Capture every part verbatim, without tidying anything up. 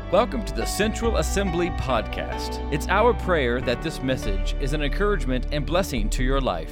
Welcome to the Central Assembly Podcast. It's our prayer that this message is an encouragement and blessing to your life.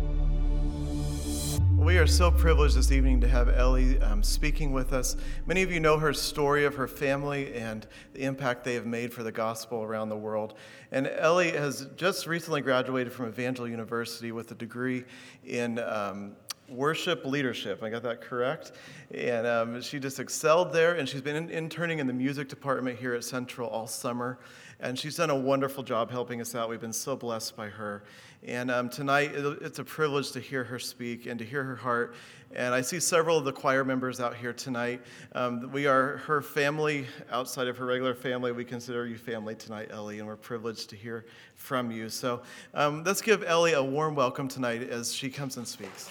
We are so privileged this evening to have Ellie um, speaking with us. Many of you know her story of her family and the impact they have made for the gospel around the world. And Ellie has just recently graduated from Evangel University with a degree in um, worship leadership. I got that correct? And um, she just excelled there, and she's been in- interning in the music department here at Central all summer. And she's done a wonderful job helping us out. We've been so blessed by her. And um, tonight, it's a privilege to hear her speak and to hear her heart. And I see several of the choir members out here tonight. Um, we are her family outside of her regular family. We consider you family tonight, Ellie, and we're privileged to hear from you. So um, let's give Ellie a warm welcome tonight as she comes and speaks.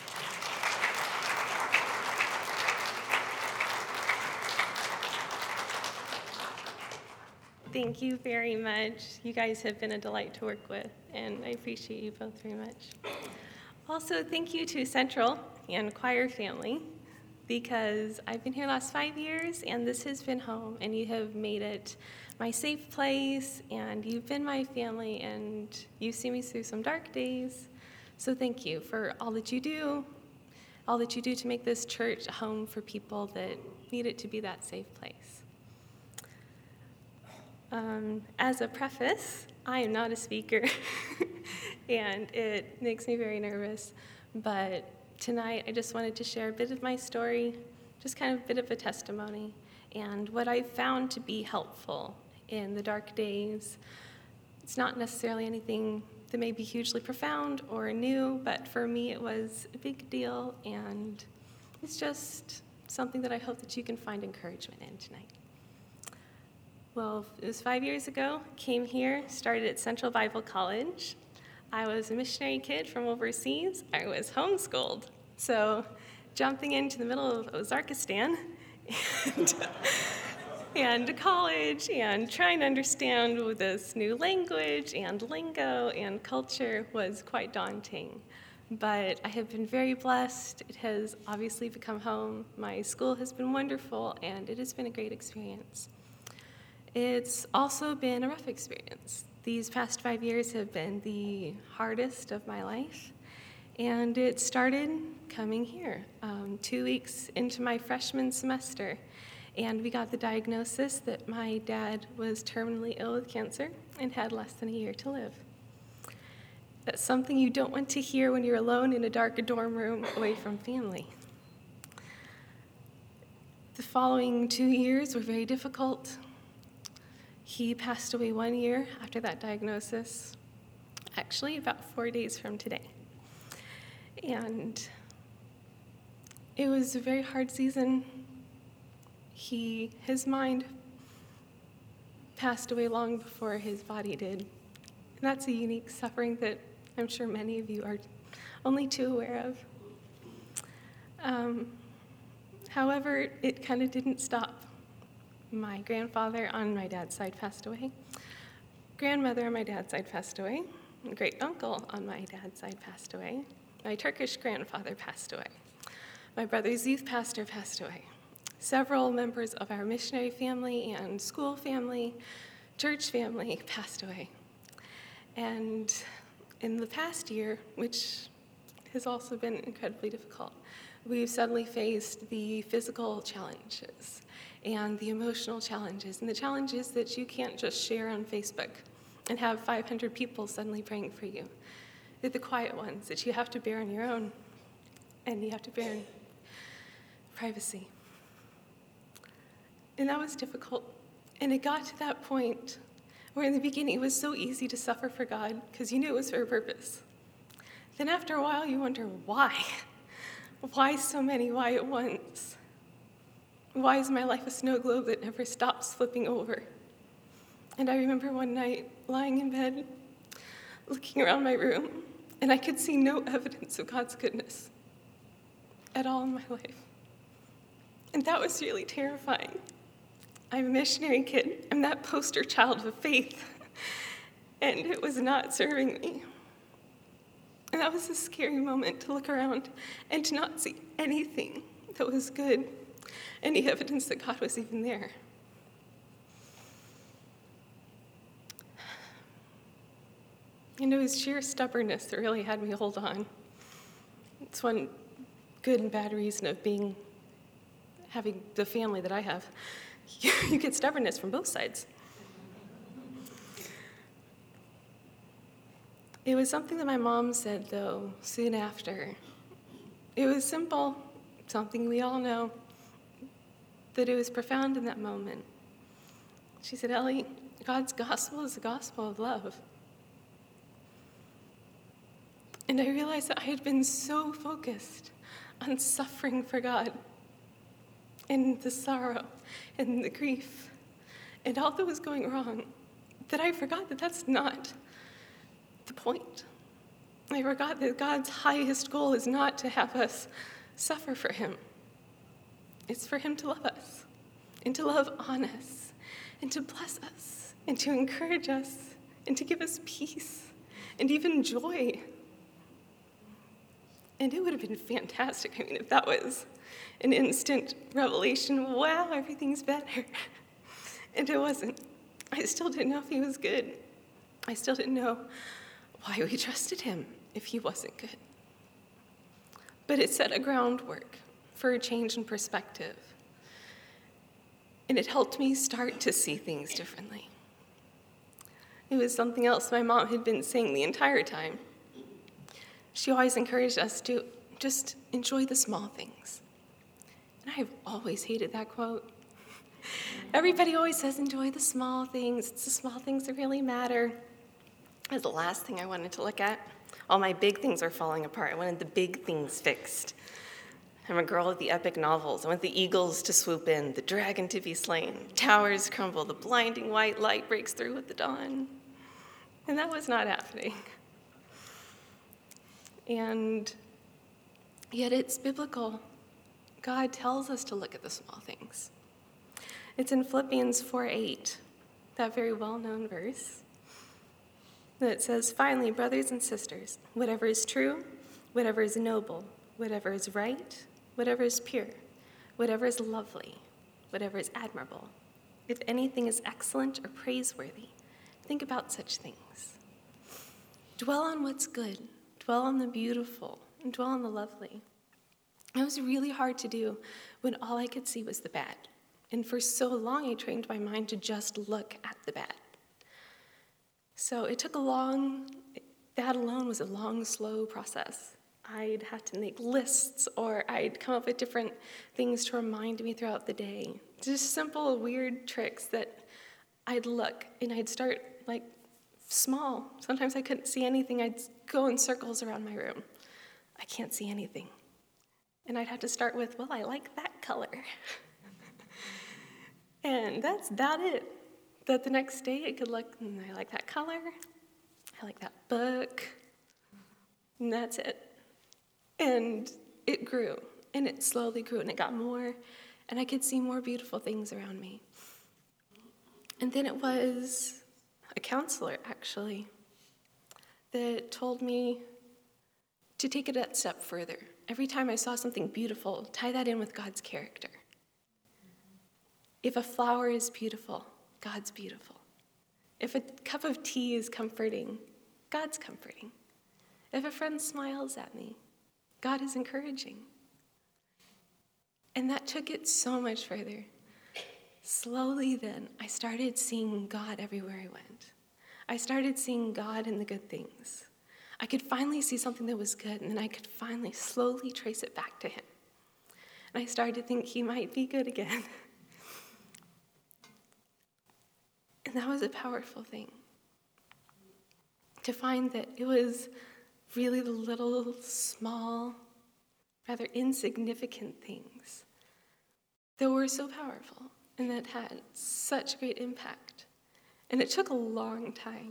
Thank you very much. You guys have been a delight to work with, and I appreciate you both very much. Also, thank you to Central and choir family, because I've been here the last five years, and this has been home, and you have made it my safe place, and you've been my family, and you've seen me through some dark days. So thank you for all that you do, all that you do to make this church a home for people that need it to be that safe place. Um, as a preface, I am not a speaker, and it makes me very nervous, but tonight I just wanted to share a bit of my story, just kind of a bit of a testimony, and what I've found to be helpful in the dark days. It's not necessarily anything that may be hugely profound or new, but for me it was a big deal, and it's just something that I hope that you can find encouragement in tonight. Well, it was five years ago, came here, started at Central Bible College. I was a missionary kid from overseas. I was homeschooled. So jumping into the middle of Ozarkistan and, and college and trying to understand this new language and lingo and culture was quite daunting. But I have been very blessed. It has obviously become home. My school has been wonderful, and it has been a great experience. It's also been a rough experience. These past five years have been the hardest of my life, and it started coming here um, two weeks into my freshman semester, and we got the diagnosis that my dad was terminally ill with cancer and had less than a year to live. That's something you don't want to hear when you're alone in a dark dorm room away from family. The following two years were very difficult. He passed away one year after that diagnosis, actually about four days from today. And it was a very hard season. He, his mind passed away long before his body did. And that's a unique suffering that I'm sure many of you are only too aware of. Um, however, it kind of didn't stop. My grandfather on my dad's side passed away. Grandmother on my dad's side passed away. Great uncle on my dad's side passed away. My Turkish grandfather passed away. My brother's youth pastor passed away. Several members of our missionary family and school family, church family passed away. And in the past year, which has also been incredibly difficult, we've suddenly faced the physical challenges and the emotional challenges, and the challenges that you can't just share on Facebook and have five hundred people suddenly praying for you. They're the quiet ones that you have to bear on your own, and you have to bear in privacy. And that was difficult, and it got to that point where in the beginning it was so easy to suffer for God because you knew it was for a purpose. Then after a while you wonder, why? Why so many? Why at once? Why is my life a snow globe that never stops flipping over? And I remember one night lying in bed, looking around my room, and I could see no evidence of God's goodness at all in my life. And that was really terrifying. I'm a missionary kid. I'm that poster child of faith, and it was not serving me. And that was a scary moment to look around and to not see anything that was good, any evidence that God was even there. And it was sheer stubbornness that really had me hold on. It's one good and bad reason of being, having the family that I have. You, you get stubbornness from both sides. It was something that my mom said, though, soon after. It was simple, something we all know, but it was profound in that moment. She said, Ellie, God's gospel is the gospel of love. And I realized that I had been so focused on suffering for God and the sorrow and the grief and all that was going wrong that I forgot that that's not the point. I forgot that God's highest goal is not to have us suffer for him. It's for him to love us and to love on us and to bless us and to encourage us and to give us peace and even joy. And it would have been fantastic, I mean, if that was an instant revelation, wow, everything's better. And it wasn't. I still didn't know if he was good. I still didn't know why we trusted him if he wasn't good. But it set a groundwork for a change in perspective. And it helped me start to see things differently. It was something else my mom had been saying the entire time. She always encouraged us to just enjoy the small things. And I've always hated that quote. Everybody always says, enjoy the small things. It's the small things that really matter. That's the last thing I wanted to look at. All my big things are falling apart. I wanted the big things fixed. I'm a girl of the epic novels. I want the eagles to swoop in, the dragon to be slain, towers crumble, the blinding white light breaks through with the dawn. And that was not happening. And yet it's biblical. God tells us to look at the small things. It's in Philippians four eight, that very well-known verse, that says, finally, brothers and sisters, whatever is true, whatever is noble, whatever is right, whatever is pure, whatever is lovely, whatever is admirable, if anything is excellent or praiseworthy, think about such things. Dwell on what's good. Dwell on the beautiful, and dwell on the lovely. It was really hard to do when all I could see was the bad. And for so long, I trained my mind to just look at the bad. So it took a long, that alone was a long, slow process. I'd have to make lists, or I'd come up with different things to remind me throughout the day. Just simple, weird tricks that I'd look, and I'd start, like, small. Sometimes I couldn't see anything. I'd go in circles around my room. I can't see anything. And I'd have to start with, well, I like that color. And that's about it. But the next day I could look, and I like that color. I like that book. And that's it. And it grew. And it slowly grew, and it got more. And I could see more beautiful things around me. And then it was a counselor, actually, that told me to take it a step further. Every time I saw something beautiful, tie that in with God's character. If a flower is beautiful, God's beautiful. If a cup of tea is comforting, God's comforting. If a friend smiles at me, God is encouraging. And that took it so much further. Slowly then, I started seeing God everywhere I went. I started seeing God in the good things. I could finally see something that was good, and then I could finally slowly trace it back to him. And I started to think he might be good again. And that was a powerful thing. To find that it was really the little, small, rather insignificant things that were so powerful and that had such great impact. And it took a long time.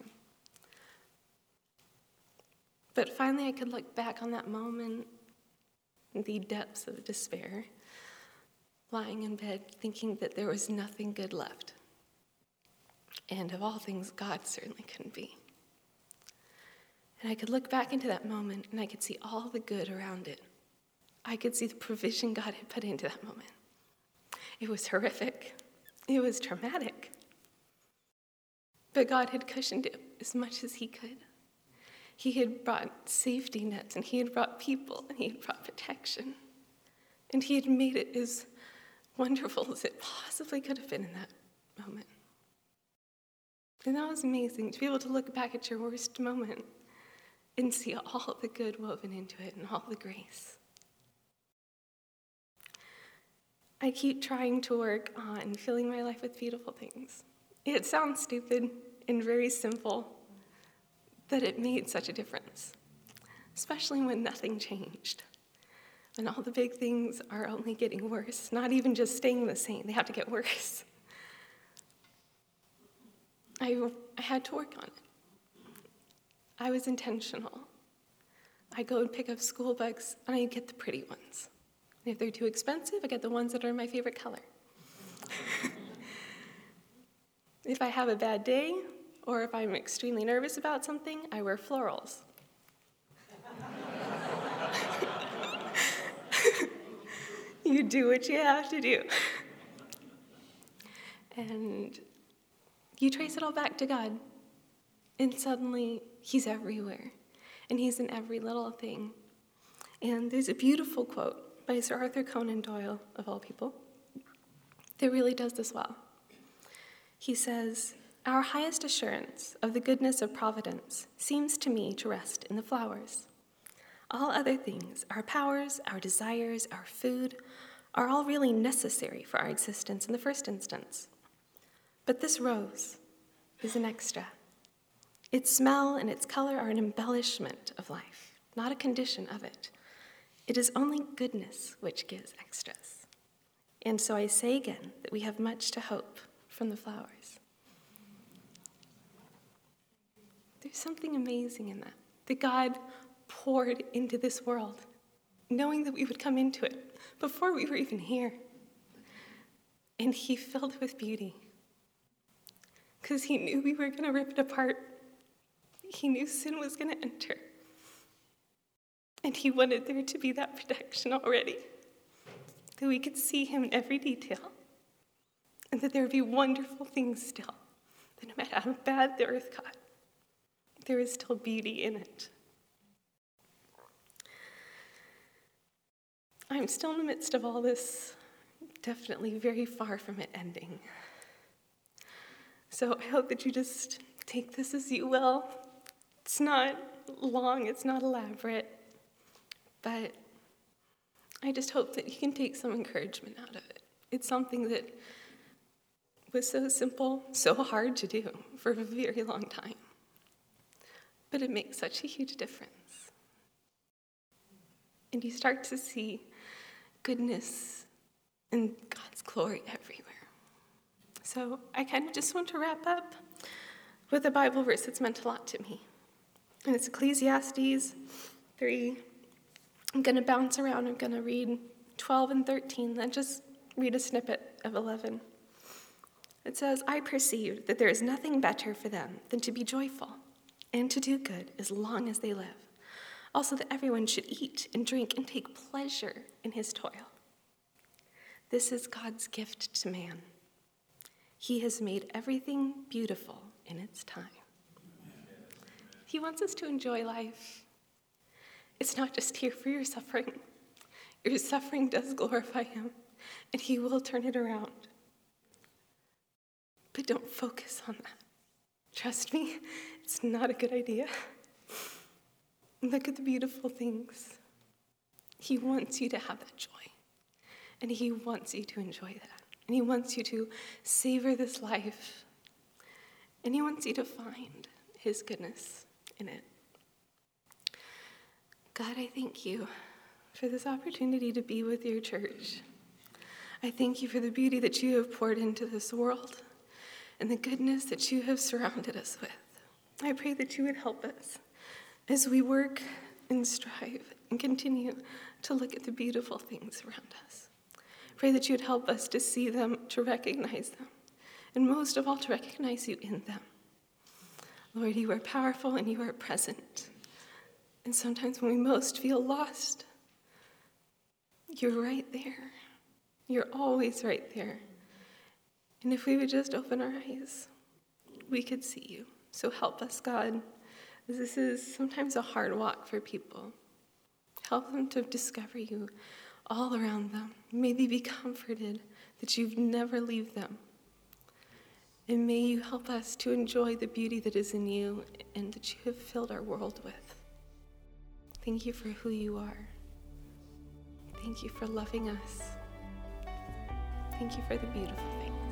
But finally I could look back on that moment in the depths of despair, lying in bed thinking that there was nothing good left. And of all things, God certainly couldn't be. And I could look back into that moment and I could see all the good around it. I could see the provision God had put into that moment. It was horrific. It was traumatic. But God had cushioned it as much as he could. He had brought safety nets, and he had brought people, and he had brought protection. And he had made it as wonderful as it possibly could have been in that moment. And that was amazing, to be able to look back at your worst moment and see all the good woven into it and all the grace. I keep trying to work on filling my life with beautiful things. It sounds stupid and very simple, but it made such a difference, especially when nothing changed. And all the big things are only getting worse, not even just staying the same, they have to get worse. I, I had to work on it. I was intentional. I go and pick up school books, and I get the pretty ones. And if they're too expensive, I get the ones that are my favorite color. If I have a bad day, or if I'm extremely nervous about something, I wear florals. You do what you have to do. And you trace it all back to God, and suddenly he's everywhere, and he's in every little thing. And there's a beautiful quote by Sir Arthur Conan Doyle, of all people, that really does this well. He says, "Our highest assurance of the goodness of providence seems to me to rest in the flowers. All other things, our powers, our desires, our food, are all really necessary for our existence in the first instance. But this rose is an extra. Its smell and its color are an embellishment of life, not a condition of it. It is only goodness which gives extras. And so I say again that we have much to hope from the flowers." There's something amazing in that, that God poured into this world, knowing that we would come into it before we were even here. And he filled it with beauty, because he knew we were going to rip it apart. He knew sin was going to enter. And he wanted there to be that protection already, that we could see him in every detail, and that there would be wonderful things still, that no matter how bad the earth got, there is still beauty in it. I'm still in the midst of all this, definitely very far from it ending. So I hope that you just take this as you will. It's not long, it's not elaborate, but I just hope that you can take some encouragement out of it. It's something that was so simple, so hard to do for a very long time, but it makes such a huge difference. And you start to see goodness and God's glory everywhere. So I kind of just want to wrap up with a Bible verse that's meant a lot to me. And it's Ecclesiastes three. I'm going to bounce around. I'm going to read twelve and thirteen, then just read a snippet of eleven. It says, "I perceived that there is nothing better for them than to be joyful and to do good as long as they live. Also that everyone should eat and drink and take pleasure in his toil. This is God's gift to man. He has made everything beautiful in its time." He wants us to enjoy life. It's not just here for your suffering. Your suffering does glorify him, and he will turn it around. But don't focus on that. Trust me, it's not a good idea. Look at the beautiful things. He wants you to have that joy, and he wants you to enjoy that, and he wants you to savor this life, and he wants you to find his goodness in it. God, I thank you for this opportunity to be with your church. I thank you for the beauty that you have poured into this world and the goodness that you have surrounded us with. I pray that you would help us as we work and strive and continue to look at the beautiful things around us. Pray that you would help us to see them, to recognize them, and most of all, to recognize you in them. Lord, you are powerful and you are present. And sometimes when we most feel lost, you're right there. You're always right there. And if we would just open our eyes, we could see you. So help us, God. This is sometimes a hard walk for people. Help them to discover you all around them. May they be comforted that you've never leave them. And may you help us to enjoy the beauty that is in you and that you have filled our world with. Thank you for who you are. Thank you for loving us. Thank you for the beautiful things.